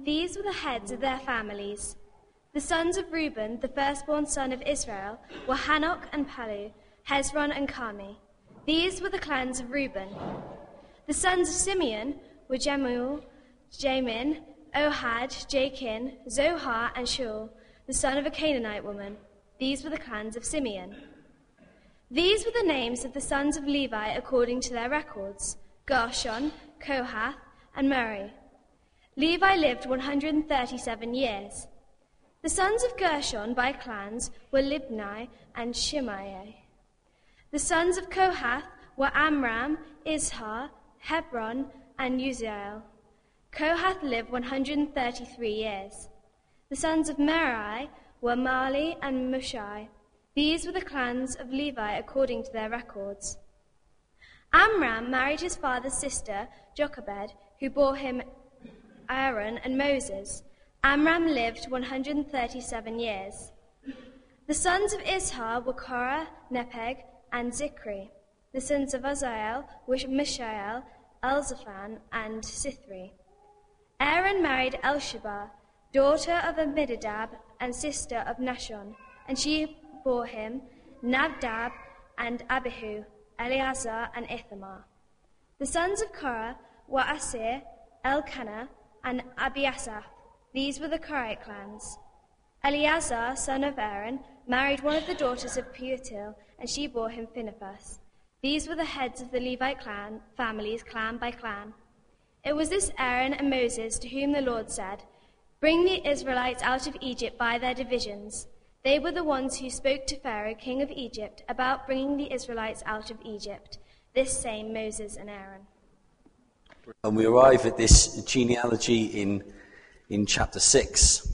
These were the heads of their families. The sons of Reuben, the firstborn son of Israel, were Hanok and Palu, Hezron and Carmi. These were the clans of Reuben. The sons of Simeon were Jemuel, Jamin, Ohad, Jachin, Zohar, and Shaul, the son of a Canaanite woman. These were the clans of Simeon. These were the names of the sons of Levi according to their records: Gershon, Kohath, and Merari. Levi lived 137 years. The sons of Gershon by clans were Libni and Shimei. The sons of Kohath were Amram, Izhar, Hebron, and Uzziel. Kohath lived 133 years. The sons of Merari were Mali and Mushai. These were the clans of Levi according to their records. Amram married his father's sister, Jochebed, who bore him Aaron and Moses. Amram lived 137 years. The sons of Izhar were Korah, Nepeg, and Zikri. The sons of Uzziel were Mishael, Elzaphan, and Sithri. Aaron married Elsheba, daughter of Amminadab and sister of Nahshon, and she bore him Nadab and Abihu, Eleazar and Ithamar. The sons of Korah were Asir, Elkanah, and Abiasaph. These were the Korite clans. Eleazar, son of Aaron, married one of the daughters of Peutil, and she bore him Phinehas. These were the heads of the Levite families, clan by clan. It was this Aaron and Moses to whom the Lord said, "Bring the Israelites out of Egypt by their divisions." They were the ones who spoke to Pharaoh, king of Egypt, about bringing the Israelites out of Egypt. This same Moses and Aaron. And we arrive at this genealogy in chapter 6.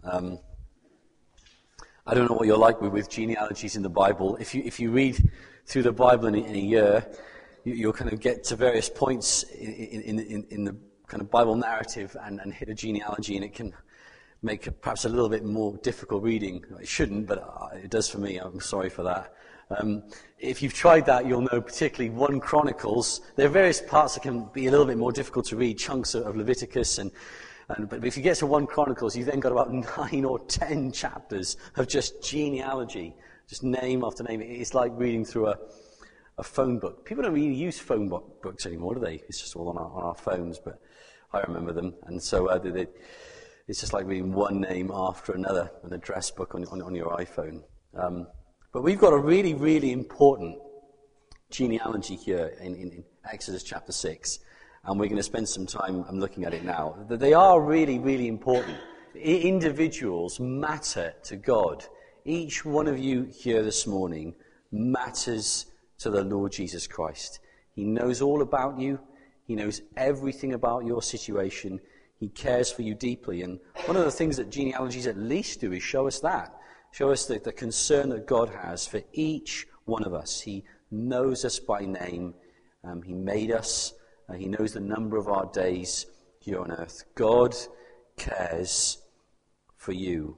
I don't know what you're like with genealogies in the Bible. If you read through the Bible in a year, you'll kind of get to various points in the kind of Bible narrative and hit a genealogy, and it can make it perhaps a little bit more difficult reading. It shouldn't, but it does for me. I'm sorry for that. If you've tried that, you'll know particularly 1 Chronicles. There are various parts that can be a little bit more difficult to read, chunks of Leviticus, but if you get to 1 Chronicles, you've then got about 9 or 10 chapters of just genealogy, just name after name. It's like reading through a phone book. People don't really use phone books anymore, do they? It's just all on our phones, but I remember them. And so it's just like reading one name after another, an address book on your iPhone. But we've got a really, really important genealogy here in Exodus chapter 6, and we're going to spend some time looking at it now. They are really, really important. Individuals matter to God. Each one of you here this morning matters to the Lord Jesus Christ. He knows all about you. He knows everything about your situation. He cares for you deeply. And one of the things that genealogies at least do is show us that. Show us the concern that God has for each one of us. He knows us by name. He made us. He knows the number of our days here on earth. God cares for you.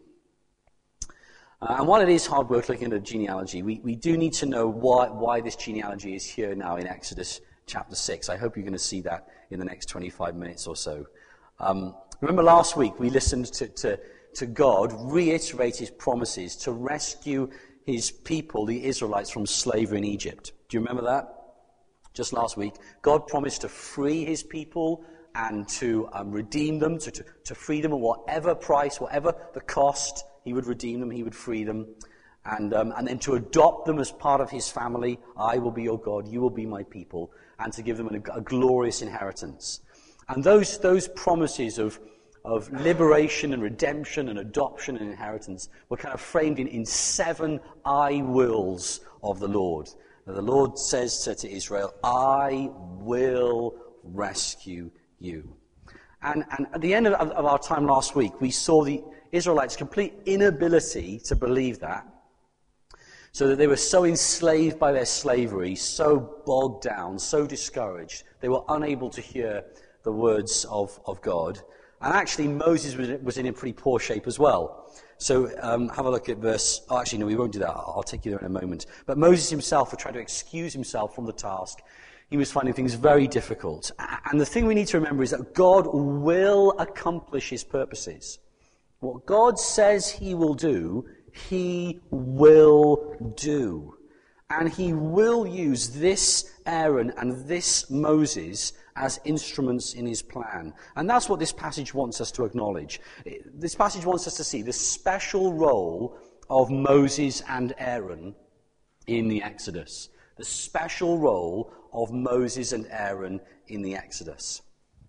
And while it is hard work looking at a genealogy, we do need to know why this genealogy is here now in Exodus chapter 6. I hope you're going to see that in the next 25 minutes or so. Remember last week we listened to God reiterate his promises to rescue his people, the Israelites, from slavery in Egypt. Do you remember that? Just last week, God promised to free his people and to redeem them, to free them at whatever price, whatever the cost. He would redeem them, he would free them, and then to adopt them as part of his family. I will be your God, you will be my people, and to give them a glorious inheritance. And those promises of liberation and redemption and adoption and inheritance were kind of framed in 7 I wills of the Lord. Now, the Lord says to Israel, I will rescue you. And at the end of our time last week, we saw the Israelites' complete inability to believe that, so that they were so enslaved by their slavery, so bogged down, so discouraged, they were unable to hear the words of God. And actually, Moses was in a pretty poor shape as well. So have a look at verse... Oh, actually, no, we won't do that. I'll take you there in a moment. But Moses himself had tried to excuse himself from the task. He was finding things very difficult. And the thing we need to remember is that God will accomplish his purposes. What God says he will do, he will do. And he will use this Aaron and this Moses as instruments in his plan. And that's what this passage wants us to acknowledge. This passage wants us to see the special role of Moses and Aaron in the Exodus. The special role of Moses and Aaron in the Exodus.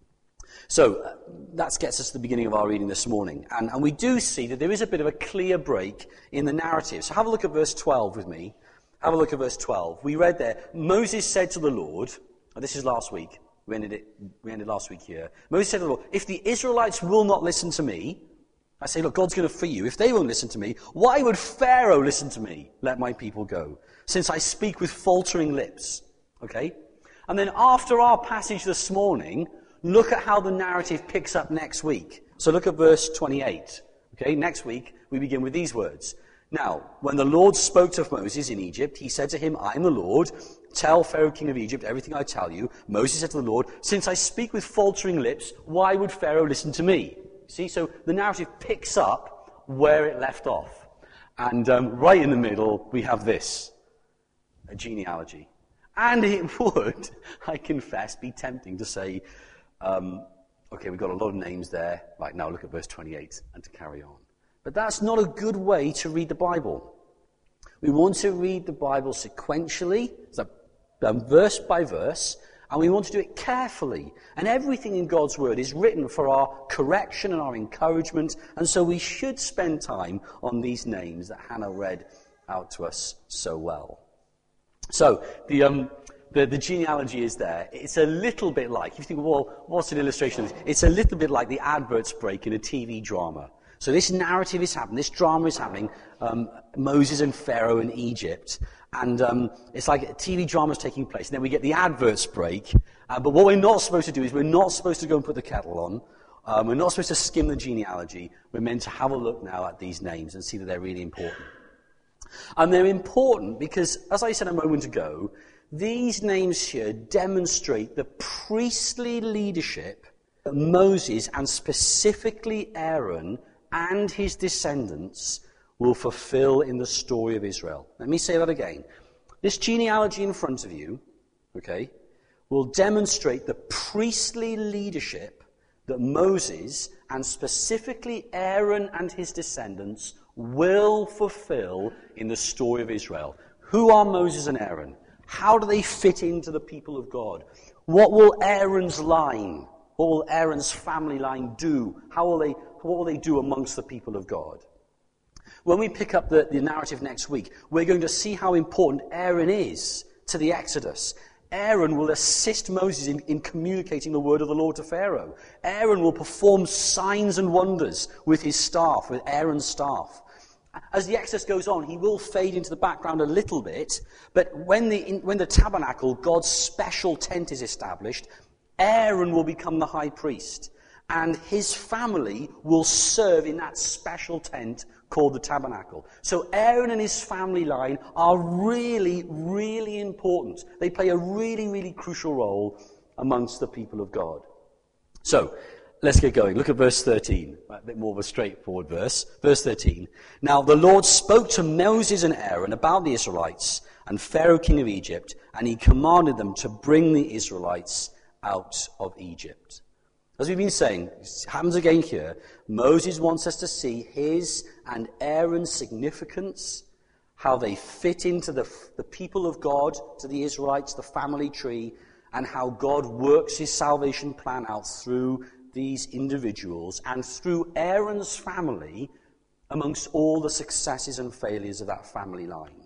So that gets us to the beginning of our reading this morning. And we do see that there is a bit of a clear break in the narrative. So have a look at verse 12 with me. Have a look at verse 12. We read there, Moses said to the Lord, and this is last week, we ended last week here. Moses said to the Lord, if the Israelites will not listen to me, I say, look, God's going to free you. If they won't listen to me, why would Pharaoh listen to me? Let my people go, since I speak with faltering lips. Okay? And then after our passage this morning, look at how the narrative picks up next week. So look at verse 28. Okay? Next week, we begin with these words. Now, when the Lord spoke to Moses in Egypt, he said to him, I am the Lord. Tell Pharaoh, king of Egypt, everything I tell you. Moses said to the Lord, since I speak with faltering lips, why would Pharaoh listen to me? See, so the narrative picks up where it left off. And right in the middle, we have this, a genealogy. And it would, I confess, be tempting to say, okay, we've got a lot of names there. Right, now look at verse 28 and to carry on. But that's not a good way to read the Bible. We want to read the Bible sequentially, so verse by verse, and we want to do it carefully. And everything in God's Word is written for our correction and our encouragement, and so we should spend time on these names that Hannah read out to us so well. So, the genealogy is there. It's a little bit like, if you think, well, what's an illustration of this? It's a little bit like the adverts break in a TV drama. So this narrative is happening, this drama is happening, Moses and Pharaoh in Egypt, and it's like a TV drama is taking place, and then we get the adverts break, but what we're not supposed to do is we're not supposed to go and put the kettle on, we're not supposed to skim the genealogy, we're meant to have a look now at these names and see that they're really important. And they're important because, as I said a moment ago, these names here demonstrate the priestly leadership that Moses, and specifically Aaron, and his descendants will fulfill in the story of Israel. Let me say that again. This genealogy in front of you, okay, will demonstrate the priestly leadership that Moses, and specifically Aaron and his descendants, will fulfill in the story of Israel. Who are Moses and Aaron? How do they fit into the people of God? What will Aaron's line, what will Aaron's family line do? What will they do amongst the people of God? When we pick up the narrative next week, we're going to see how important Aaron is to the Exodus. Aaron will assist Moses in communicating the word of the Lord to Pharaoh. Aaron will perform signs and wonders with his staff, with Aaron's staff. As the Exodus goes on, he will fade into the background a little bit, but when the tabernacle, God's special tent, is established, Aaron will become the high priest. And his family will serve in that special tent called the tabernacle. So Aaron and his family line are really, really important. They play a really, really crucial role amongst the people of God. So, let's get going. Look at verse 13. A bit more of a straightforward verse. Verse 13. Now the Lord spoke to Moses and Aaron about the Israelites and Pharaoh king of Egypt, and he commanded them to bring the Israelites out of Egypt. As we've been saying, it happens again here, Moses wants us to see his and Aaron's significance, how they fit into the people of God, to the Israelites, the family tree, and how God works his salvation plan out through these individuals and through Aaron's family amongst all the successes and failures of that family line.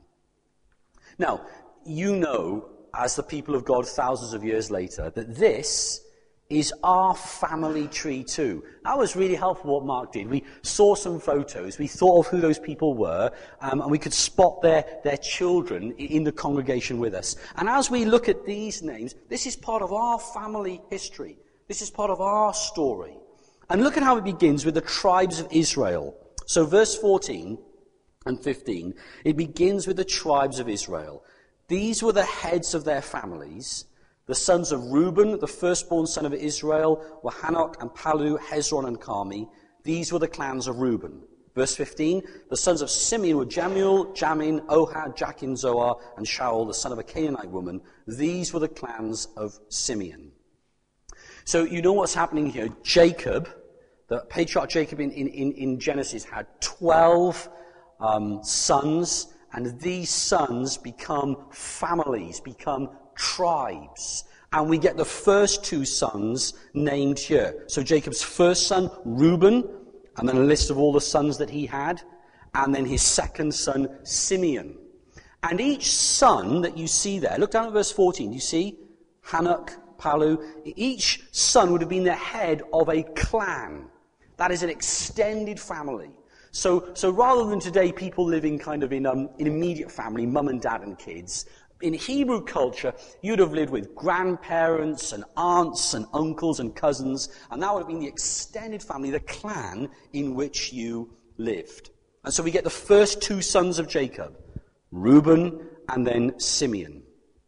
Now, you know, as the people of God thousands of years later, that this is our family tree too. That was really helpful what Mark did. We saw some photos, we thought of who those people were, and we could spot their children in the congregation with us. And as we look at these names, this is part of our family history. This is part of our story. And look at how it begins with the tribes of Israel. So verse 14 and 15, it begins with the tribes of Israel. These were the heads of their families, The sons of Reuben, the firstborn son of Israel, were Hanok and Palu, Hezron and Carmi. These were the clans of Reuben. Verse 15, the sons of Simeon were Jemuel, Jamin, Ohad, Jachin, Zoar, and Shaul, the son of a Canaanite woman. These were the clans of Simeon. So you know what's happening here. Jacob, the patriarch Jacob in Genesis, had 12 sons, and these sons become families, become tribes. And we get the first two sons named here. So Jacob's first son, Reuben, and then a list of all the sons that he had, and then his second son, Simeon. And each son that you see there, look down at verse 14, you see Hanok, Palu, each son would have been the head of a clan. That is an extended family. So rather than today people living kind of in immediate family, mum and dad and kids, in Hebrew culture, you'd have lived with grandparents and aunts and uncles and cousins, and that would have been the extended family, the clan in which you lived. And so we get the first two sons of Jacob, Reuben and then Simeon.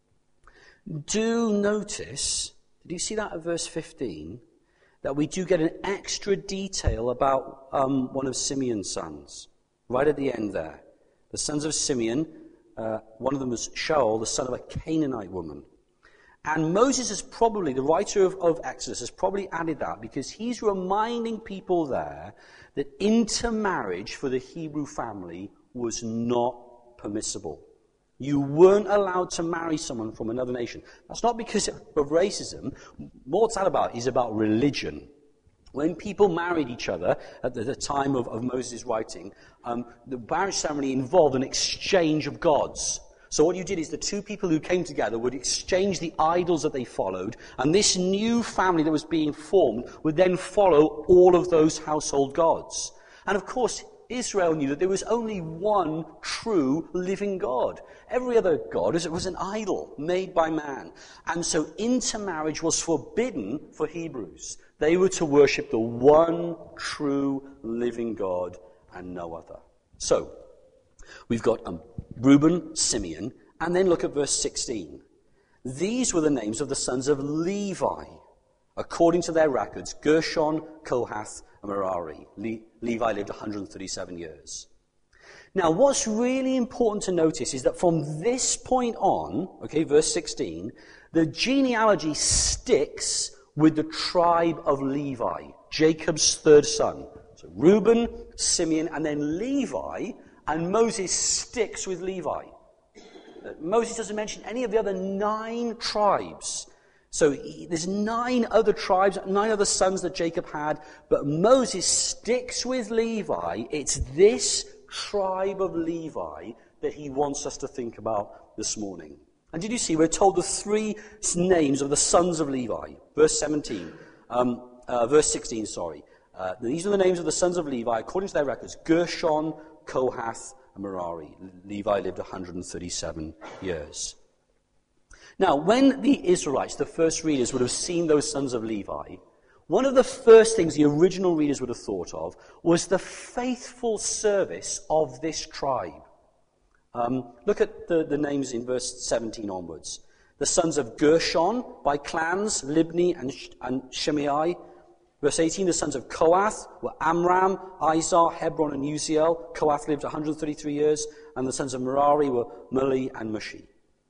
Do notice, did you see that at verse 15? That we do get an extra detail about one of Simeon's sons, right at the end there. The sons of Simeon, one of them was Shaul, the son of a Canaanite woman. And Moses is probably, the writer of Exodus, has probably added that because he's reminding people there that intermarriage for the Hebrew family was not permissible. You weren't allowed to marry someone from another nation. That's not because of racism. What's that about is about religion. When people married each other at the time of Moses' writing, the marriage ceremony involved an exchange of gods. So what you did is the two people who came together would exchange the idols that they followed, and this new family that was being formed would then follow all of those household gods. And of course, Israel knew that there was only one true living God. Every other god was an idol made by man. And so intermarriage was forbidden for Hebrews. They were to worship the one true living God and no other. So, we've got Reuben, Simeon, and then look at verse 16. These were the names of the sons of Levi, according to their records, Gershon, Kohath, and Merari. Levi lived 137 years. Now, what's really important to notice is that from this point on, okay, verse 16, the genealogy sticks with the tribe of Levi, Jacob's third son. So Reuben, Simeon, and then Levi, and Moses sticks with Levi. Moses doesn't mention any of the other 9 tribes. So there's 9 other tribes, 9 other sons that Jacob had, but Moses sticks with Levi. It's this tribe of Levi that he wants us to think about this morning. And did you see, we're told the 3 names of the sons of Levi. Verse 16, these are the names of the sons of Levi, according to their records, Gershon, Kohath, and Merari. Levi lived 137 years. Now, when the Israelites, the first readers, would have seen those sons of Levi, one of the first things the original readers would have thought of was the faithful service of this tribe. Look at the names in verse 17 onwards. The sons of Gershon by clans, Libni and Shimei. Verse 18, the sons of Kohath were Amram, Izhar, Hebron, and Uziel. Kohath lived 133 years. And the sons of Merari were Muli and Mushi.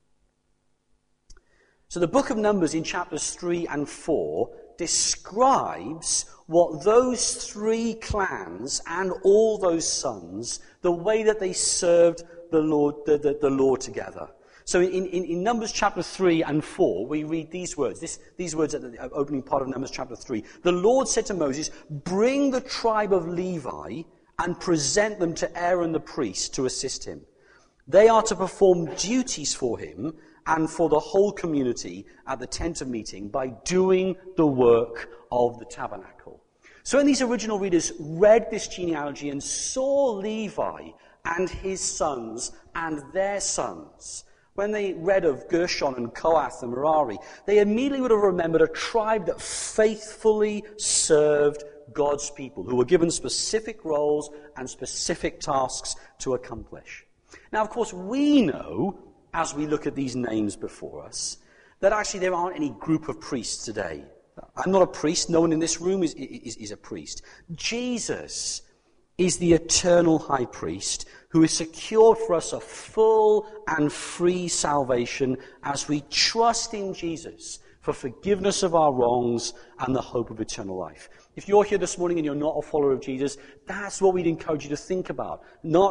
So the book of Numbers in chapters 3 and 4 describes what those 3 clans and all those sons, the way that they served the Lord together. So in Numbers chapter 3 and 4, we read these words. These words at the opening part of Numbers chapter 3. The Lord said to Moses, "Bring the tribe of Levi and present them to Aaron the priest to assist him. They are to perform duties for him and for the whole community at the tent of meeting by doing the work of the tabernacle." So when these original readers read this genealogy and saw Levi and his sons and their sons, when they read of Gershon and Kohath and Merari, they immediately would have remembered a tribe that faithfully served God's people, who were given specific roles and specific tasks to accomplish. Now, of course, we know, as we look at these names before us, that actually there aren't any group of priests today. I'm not a priest. No one in this room is a priest. Jesus is the eternal high priest who has secured for us a full and free salvation as we trust in Jesus for forgiveness of our wrongs and the hope of eternal life. If you're here this morning and you're not a follower of Jesus, that's what we'd encourage you to think about. Not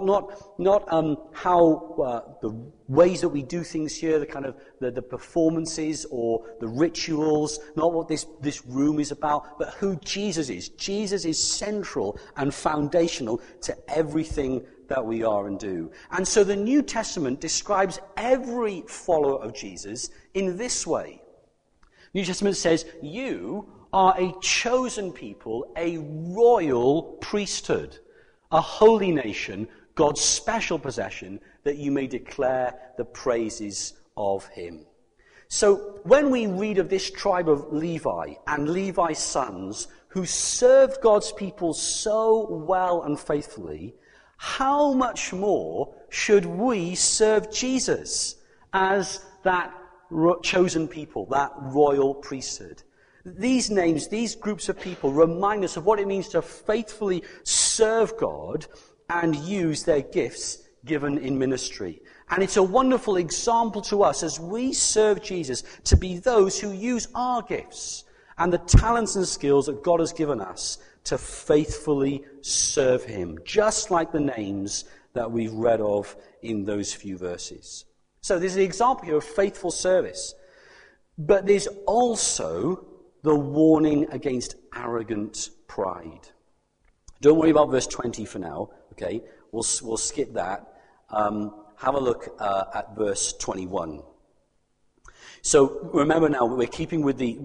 how the ways that we do things here, the performances or the rituals, not what this room is about, but who Jesus is. Jesus is central and foundational to everything that we are and do. And so the New Testament describes every follower of Jesus in this way. New Testament says, you are a chosen people, a royal priesthood, a holy nation, God's special possession, that you may declare the praises of him. So when we read of this tribe of Levi and Levi's sons who served God's people so well and faithfully, how much more should we serve Jesus as that chosen people, that royal priesthood? These names, these groups of people remind us of what it means to faithfully serve God and use their gifts given in ministry. And it's a wonderful example to us as we serve Jesus to be those who use our gifts and the talents and skills that God has given us to faithfully serve him, just like the names that we've read of in those few verses. So there's an example here of faithful service. But there's also the warning against arrogant pride. Don't worry about verse 20 for now, okay? We'll skip that. Have a look at verse 21. So remember now, we're keeping with the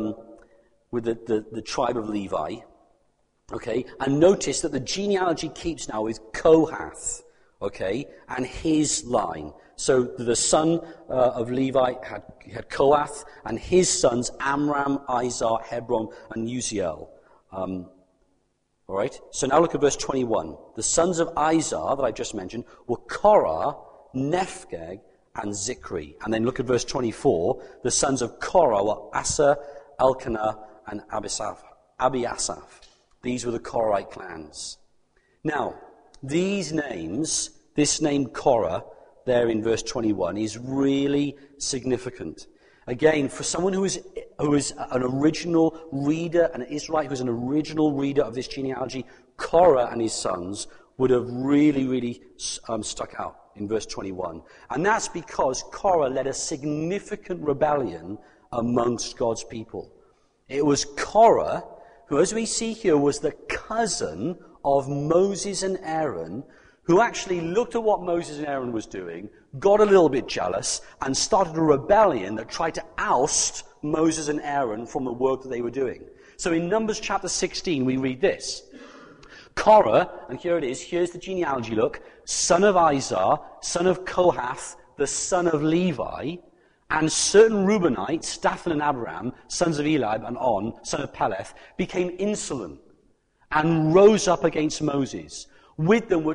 tribe of Levi, okay? And notice that the genealogy keeps now with Kohath, okay, and his line. So the son of Levi had Kohath, and his sons Amram, Izhar, Hebron, and Uziel. All right. So now look at verse 21. The sons of Izhar that I just mentioned were Korah, Nephgeg, and Zikri. And then look at verse 24. The sons of Korah were Asa, Elkanah, and Abiasaph. These were the Korahite clans. Now, these names, this name Korah, there in verse 21, is really significant. Again, for someone who is an original reader, an Israelite who's an original reader of this genealogy, Korah and his sons would have really stuck out in verse 21. And that's because Korah led a significant rebellion amongst God's people. It was Korah, who, as we see here, was the cousin of Moses and Aaron, who actually looked at what Moses and Aaron was doing, got a little bit jealous, and started a rebellion that tried to oust Moses and Aaron from the work that they were doing. So in Numbers chapter 16, we read this. Korah, and here it is, here's the genealogy look, son of Izhar, son of Kohath, the son of Levi, and certain Reubenites, Dathan and Abiram, sons of Eliab, and On, son of Peleth, became insolent and rose up against Moses. With them were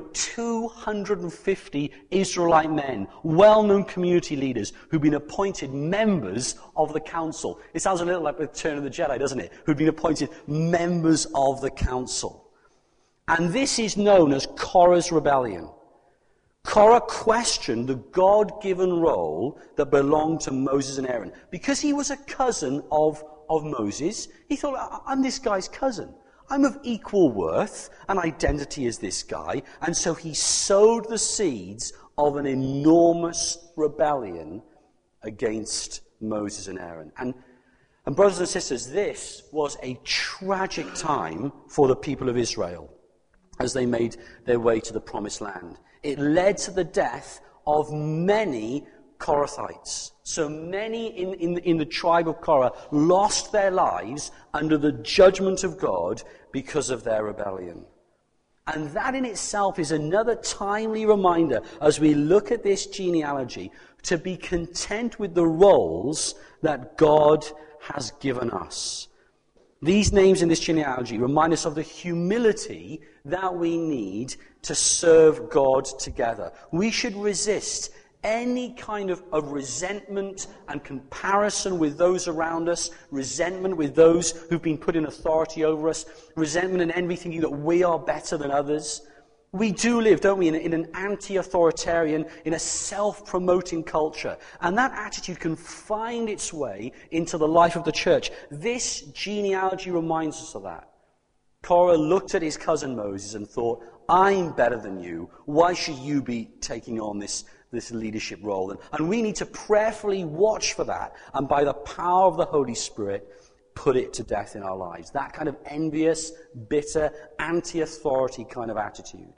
250 Israelite men, well-known community leaders, who'd been appointed members of the council. It sounds a little like Return of the Jedi, doesn't it? Who'd been appointed members of the council. And this is known as Korah's rebellion. Korah questioned the God-given role that belonged to Moses and Aaron. Because he was a cousin of Moses, he thought, I'm this guy's cousin. I'm of equal worth and identity as this guy. And so he sowed the seeds of an enormous rebellion against Moses and Aaron. And brothers and sisters, this was a tragic time for the people of Israel as they made their way to the promised land. It led to the death of many Korathites. So many in the tribe of Korah lost their lives under the judgment of God because of their rebellion. And that in itself is another timely reminder as we look at this genealogy to be content with the roles that God has given us. These names in this genealogy remind us of the humility that we need to serve God together. We should resist any kind of resentment and comparison with those around us, resentment with those who've been put in authority over us, resentment and envy, thinking that we are better than others. We do live, don't we, in an anti-authoritarian, in a self-promoting culture. And that attitude can find its way into the life of the church. This genealogy reminds us of that. Korah looked at his cousin Moses and thought, I'm better than you. Why should you be taking on this leadership role? And we need to prayerfully watch for that, and by the power of the Holy Spirit, put it to death in our lives. That kind of envious, bitter, anti-authority kind of attitude.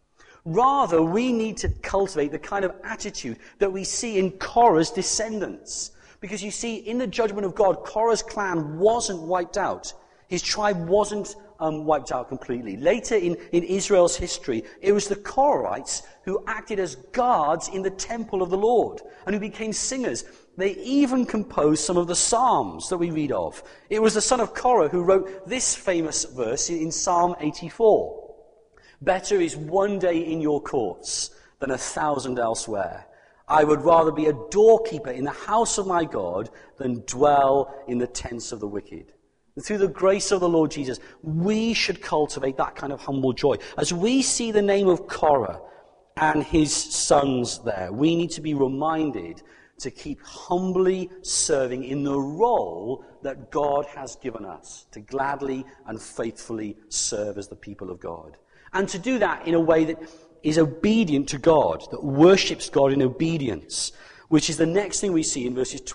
Rather, we need to cultivate the kind of attitude that we see in Korah's descendants. Because you see, in the judgment of God, Korah's clan wasn't wiped out. His tribe wasn't wiped out completely. Later in Israel's history, it was the Korahites who acted as guards in the temple of the Lord and who became singers. They even composed some of the Psalms that we read of. It was the son of Korah who wrote this famous verse in Psalm 84. Better is one day in your courts than 1,000 elsewhere. I would rather be a doorkeeper in the house of my God than dwell in the tents of the wicked. Through the grace of the Lord Jesus, we should cultivate that kind of humble joy. As we see the name of Korah and his sons there, we need to be reminded to keep humbly serving in the role that God has given us, to gladly and faithfully serve as the people of God. And to do that in a way that is obedient to God, that worships God in obedience, which is the next thing we see in verses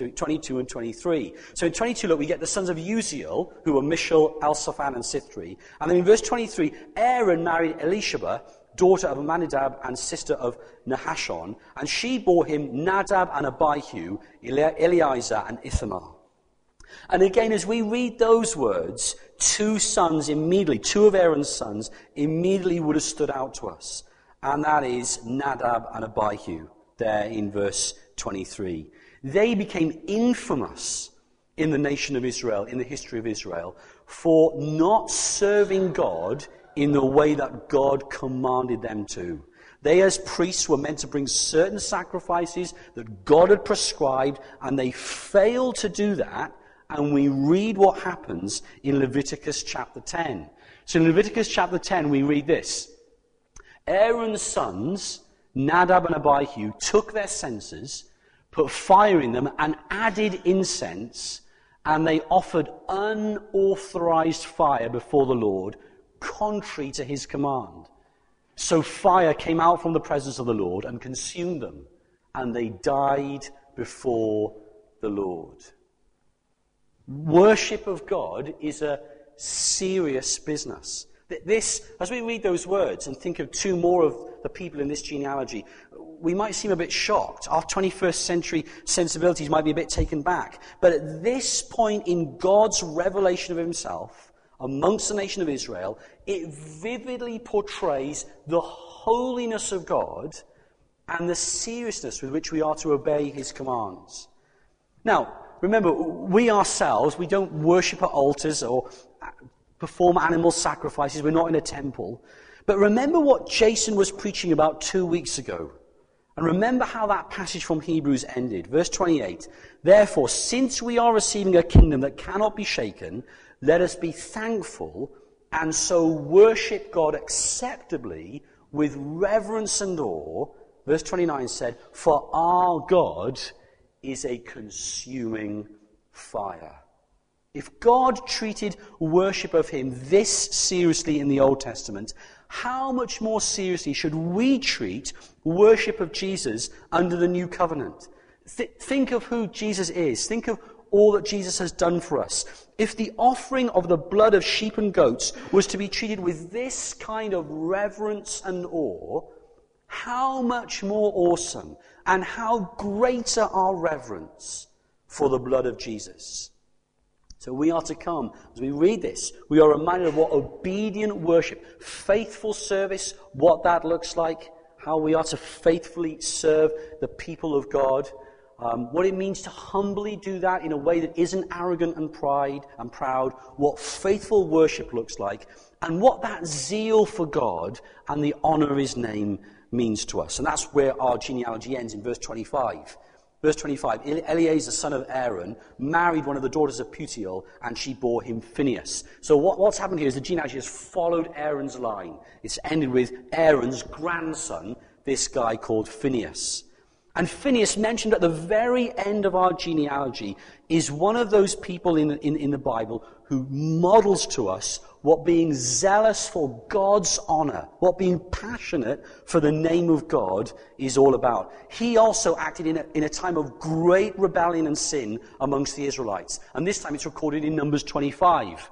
22 and 23. So in 22, look, we get the sons of Uziel, who were Mishael, Elzaphan, and Sithri. And then in verse 23, Aaron married Elisheba, daughter of Amminadab and sister of Nahashon, and she bore him Nadab and Abihu, Eleazar and Ithamar. And again, as we read those words, two of Aaron's sons immediately would have stood out to us. And that is Nadab and Abihu, there in verse 23. They became infamous in the nation of Israel, in the history of Israel, for not serving God in the way that God commanded them to. They, as priests, were meant to bring certain sacrifices that God had prescribed, and they failed to do that. And we read what happens in Leviticus chapter 10. So in Leviticus chapter 10, we read this. Aaron's sons, Nadab and Abihu, took their censers, put fire in them, and added incense, and they offered unauthorized fire before the Lord, contrary to his command. So fire came out from the presence of the Lord and consumed them, and they died before the Lord. Worship of God is a serious business. This, as we read those words and think of two more of the people in this genealogy, we might seem a bit shocked. Our 21st century sensibilities might be a bit taken back. But at this point in God's revelation of himself amongst the nation of Israel, it vividly portrays the holiness of God and the seriousness with which we are to obey his commands. Now, remember, we ourselves, we don't worship at altars or perform animal sacrifices. We're not in a temple. But remember what Jason was preaching about 2 weeks ago. And remember how that passage from Hebrews ended. Verse 28. Therefore, since we are receiving a kingdom that cannot be shaken, let us be thankful and so worship God acceptably with reverence and awe. Verse 29 said, for our God is a consuming fire. If God treated worship of him this seriously in the Old Testament, how much more seriously should we treat worship of Jesus under the New Covenant? Think of who Jesus is. Think of all that Jesus has done for us. If the offering of the blood of sheep and goats was to be treated with this kind of reverence and awe, how much more awesome and how greater our reverence for the blood of Jesus. So we are to come, as we read this, we are reminded of what obedient worship, faithful service, what that looks like, how we are to faithfully serve the people of God, what it means to humbly do that in a way that isn't arrogant and proud, what faithful worship looks like, and what that zeal for God and the honor of his name means to us. And that's where our genealogy ends in verse 25. Verse 25, Eleazar, son of Aaron, married one of the daughters of Putiel, and she bore him Phinehas. So what's happened here is the genealogy has followed Aaron's line. It's ended with Aaron's grandson, this guy called Phinehas. And Phinehas, mentioned at the very end of our genealogy, is one of those people in the Bible who models to us what being zealous for God's honor, what being passionate for the name of God is all about. He also acted in a time of great rebellion and sin amongst the Israelites. And this time it's recorded in Numbers 25.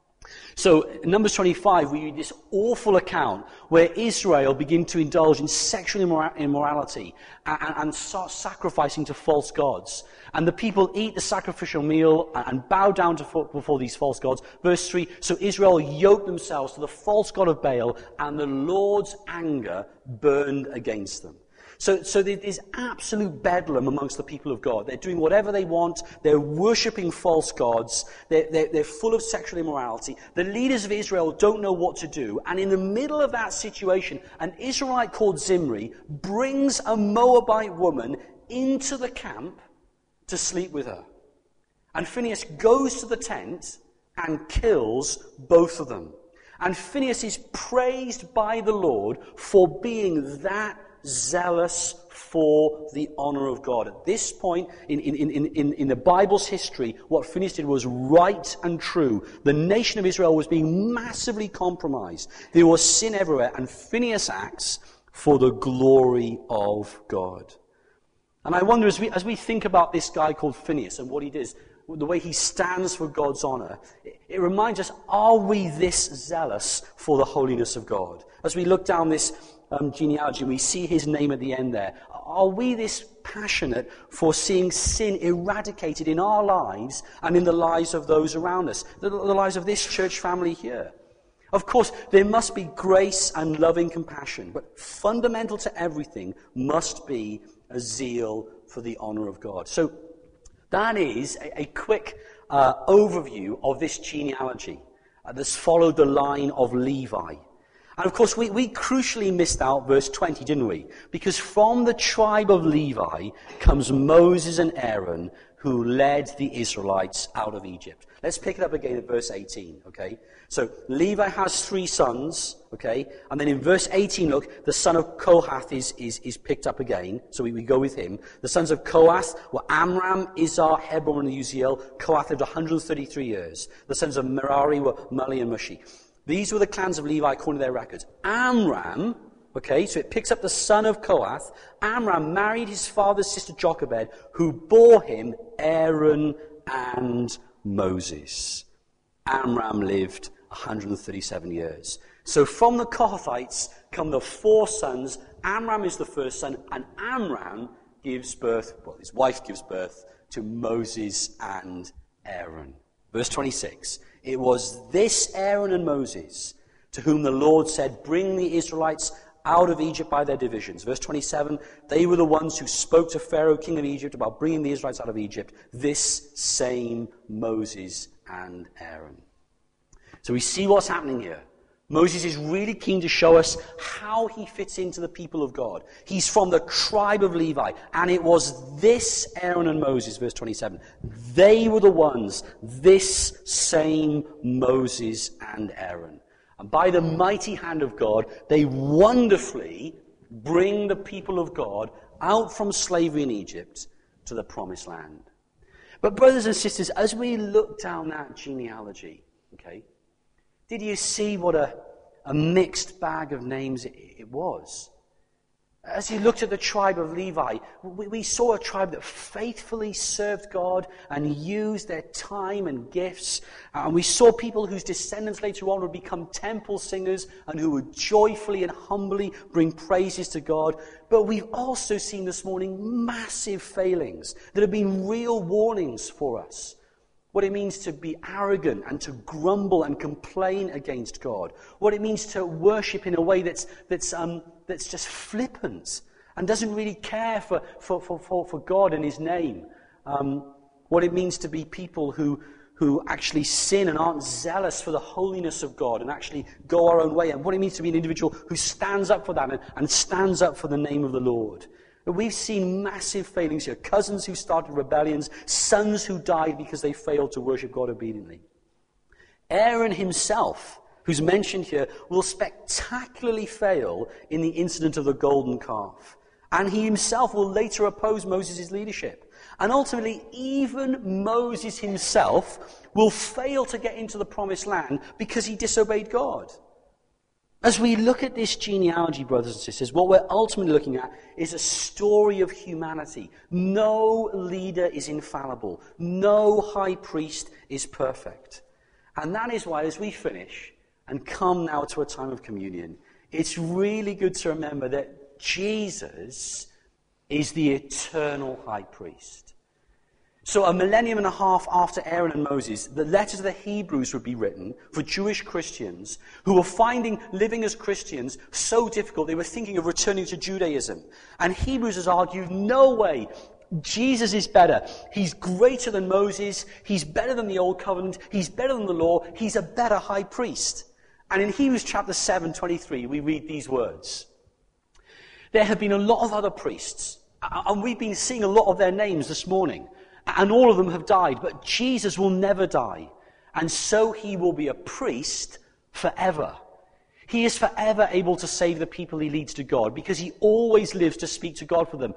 So, in Numbers 25, we read this awful account where Israel begin to indulge in sexual immorality and start sacrificing to false gods. And the people eat the sacrificial meal and bow down before these false gods. Verse 3, so Israel yoked themselves to the false god of Baal, and the Lord's anger burned against them. So there's absolute bedlam amongst the people of God. They're doing whatever they want. They're worshipping false gods. They're full of sexual immorality. The leaders of Israel don't know what to do. And in the middle of that situation, an Israelite called Zimri brings a Moabite woman into the camp to sleep with her. And Phinehas goes to the tent and kills both of them. And Phinehas is praised by the Lord for being that zealous for the honor of God. At this point in the Bible's history, what Phinehas did was right and true. The nation of Israel was being massively compromised. There was sin everywhere, and Phinehas acts for the glory of God. And I wonder, as we think about this guy called Phinehas and what he does, the way he stands for God's honor, it reminds us, are we this zealous for the holiness of God? As we look down this genealogy, we see his name at the end there. Are we this passionate for seeing sin eradicated in our lives and in the lives of those around us, the lives of this church family here? Of course, there must be grace and loving compassion, but fundamental to everything must be a zeal for the honor of God. So that is a quick overview of this genealogy that's followed the line of Levi. And of course, we crucially missed out verse 20, didn't we? Because from the tribe of Levi comes Moses and Aaron, who led the Israelites out of Egypt. Let's pick it up again at verse 18, okay? So Levi has 3 sons, okay? And then in verse 18, look, the son of Kohath is picked up again. So we go with him. The sons of Kohath were Amram, Izhar, Hebron, and Uziel. Kohath lived 133 years. The sons of Merari were Mali and Mushi. These were the clans of Levi according to their records. Amram, okay, so it picks up the son of Kohath. Amram married his father's sister Jochebed, who bore him Aaron and Moses. Amram lived 137 years. So from the Kohathites come the 4 sons. Amram is the first son, and Amram gives birth, well, his wife gives birth to Moses and Aaron. Verse 26. It was this Aaron and Moses to whom the Lord said, bring the Israelites out of Egypt by their divisions. Verse 27, they were the ones who spoke to Pharaoh, king of Egypt, about bringing the Israelites out of Egypt. This same Moses and Aaron. So we see what's happening here. Moses is really keen to show us how he fits into the people of God. He's from the tribe of Levi, and it was this Aaron and Moses, verse 27. They were the ones, this same Moses and Aaron. And by the mighty hand of God, they wonderfully bring the people of God out from slavery in Egypt to the promised land. But brothers and sisters, as we look down that genealogy, okay, did you see what a mixed bag of names it was? As you looked at the tribe of Levi, we saw a tribe that faithfully served God and used their time and gifts. And we saw people whose descendants later on would become temple singers and who would joyfully and humbly bring praises to God. But we've also seen this morning massive failings that have been real warnings for us. What it means to be arrogant and to grumble and complain against God. What it means to worship in a way that's just flippant and doesn't really care for God and His name. What it means to be people who who actually sin and aren't zealous for the holiness of God and actually go our own way, and what it means to be an individual who stands up for that and stands up for the name of the Lord. But we've seen massive failings here. Cousins who started rebellions, sons who died because they failed to worship God obediently. Aaron himself, who's mentioned here, will spectacularly fail in the incident of the golden calf. And he himself will later oppose Moses' leadership. And ultimately, even Moses himself will fail to get into the promised land because he disobeyed God. As we look at this genealogy, brothers and sisters, what we're ultimately looking at is a story of humanity. No leader is infallible. No high priest is perfect. And that is why, as we finish and come now to a time of communion, it's really good to remember that Jesus is the eternal high priest. So a millennium and a half after Aaron and Moses, the letters of the Hebrews would be written for Jewish Christians who were finding living as Christians so difficult they were thinking of returning to Judaism. And Hebrews has argued, no way, Jesus is better. He's greater than Moses. He's better than the Old Covenant. He's better than the law. He's a better high priest. And in Hebrews chapter 7:23, we read these words. There have been a lot of other priests, and we've been seeing a lot of their names this morning. And all of them have died, but Jesus will never die. And so he will be a priest forever. He is forever able to save the people he leads to God because he always lives to speak to God for them.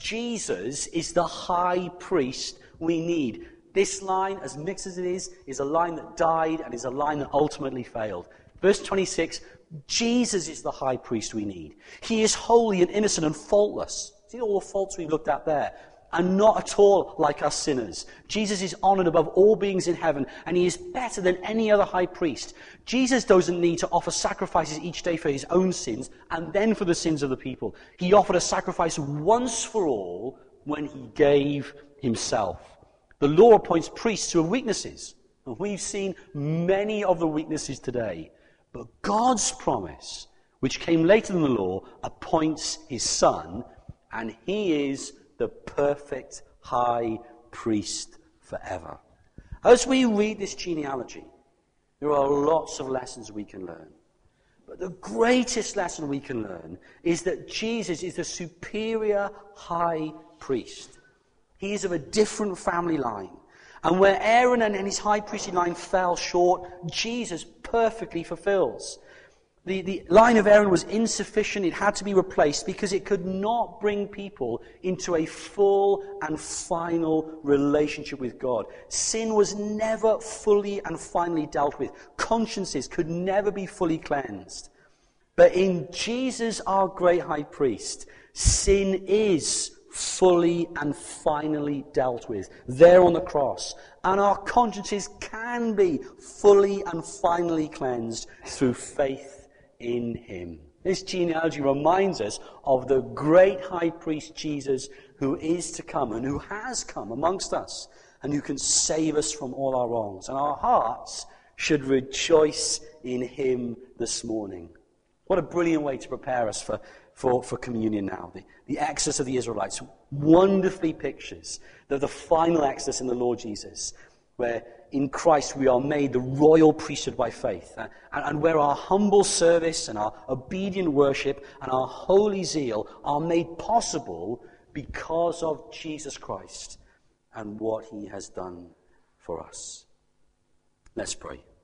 Jesus is the high priest we need. This line, as mixed as it is a line that died and is a line that ultimately failed. Verse 26, Jesus is the high priest we need. He is holy and innocent and faultless. See all the faults we've looked at there? And not at all like us sinners. Jesus is honored above all beings in heaven, and he is better than any other high priest. Jesus doesn't need to offer sacrifices each day for his own sins and then for the sins of the people. He offered a sacrifice once for all when he gave himself. The law appoints priests who have weaknesses, and we've seen many of the weaknesses today. But God's promise, which came later than the law, appoints his Son, and he is the perfect high priest forever. As we read this genealogy, there are lots of lessons we can learn. But the greatest lesson we can learn is that Jesus is the superior high priest. He is of a different family line. And where Aaron and his high priestly line fell short, Jesus perfectly fulfills. The line of Aaron was insufficient. It had to be replaced because it could not bring people into a full and final relationship with God. Sin was never fully and finally dealt with. Consciences could never be fully cleansed. But in Jesus, our great high priest, sin is fully and finally dealt with there on the cross. And our consciences can be fully and finally cleansed through faith in him. This genealogy reminds us of the great high priest Jesus who is to come and who has come amongst us and who can save us from all our wrongs. And our hearts should rejoice in him this morning. What a brilliant way to prepare us for communion now. The exodus of the Israelites wonderfully pictures the final exodus in the Lord Jesus, where in Christ we are made the royal priesthood by faith, and where our humble service and our obedient worship and our holy zeal are made possible because of Jesus Christ and what he has done for us. Let's pray.